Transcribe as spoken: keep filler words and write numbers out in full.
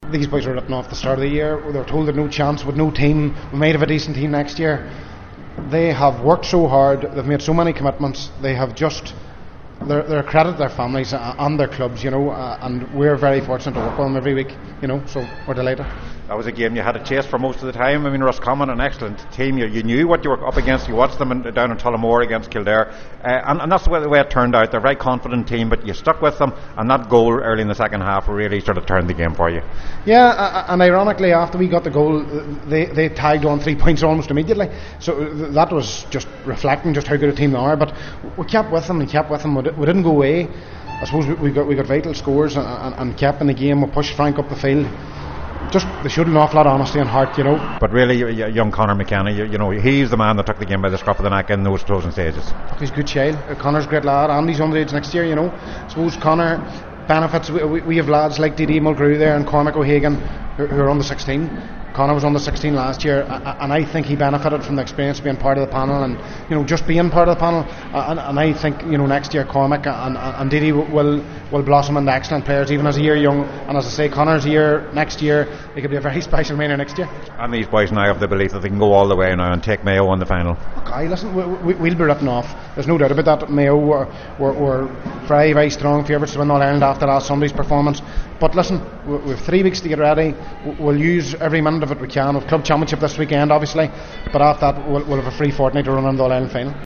these boys were written off the start of the year. They were told they'd no chance with no team. We might have a decent team next year. They have worked so hard. They've made so many commitments. They have just they're, they're a credit to their families and their clubs, you know. Uh, and we're very fortunate to work with them every week, you know. So we're delighted. That was a game you had to chase for most of the time. I mean, Roscommon, an excellent team. You, you knew what you were up against. You watched them in, down in Tullamore against Kildare. Uh, and, and that's the way, the way it turned out. They're a very confident team, but you stuck with them. And that goal early in the second half really sort of turned the game for you. Yeah, uh, and ironically, after we got the goal, they, they tagged on three points almost immediately. So that was just reflecting just how good a team they are. But we kept with them and kept with them. We didn't go away. I suppose we, we got we got vital scores and, and, and kept in the game. We pushed Frank up the field. Just they showed an awful lot of honesty and heart, you know. But really, young Conor McKenna, you, you know, he's the man that took the game by the scruff of the neck in those closing stages. He's a good child. Connor's a great lad, and he's underage next year, you know. I suppose Conor benefits. We, we have lads like D D Mulgrew there and Cormac O'Hagan who, who are on the sixteen. Conor was on the sixteen last year, and I think he benefited from the experience of being part of the panel, and you know, just being part of the panel. And, and I think, you know, next year Cormac and, and Didi will will blossom into excellent players, even as a year young. And as I say, Conor's year next year, he could be a very special man next year. And these boys now have the belief that they can go all the way now and take Mayo in the final. Okay, listen, we, we, we'll be written off. There's no doubt about that. Mayo were, were, were very, very strong favourites to win All Ireland after last Sunday's performance. But listen, we, we have three weeks to get ready. We'll use every minute of it we can. We've club championship this weekend, obviously, but after that we'll, we'll have a free fortnight to run on the All Ireland final.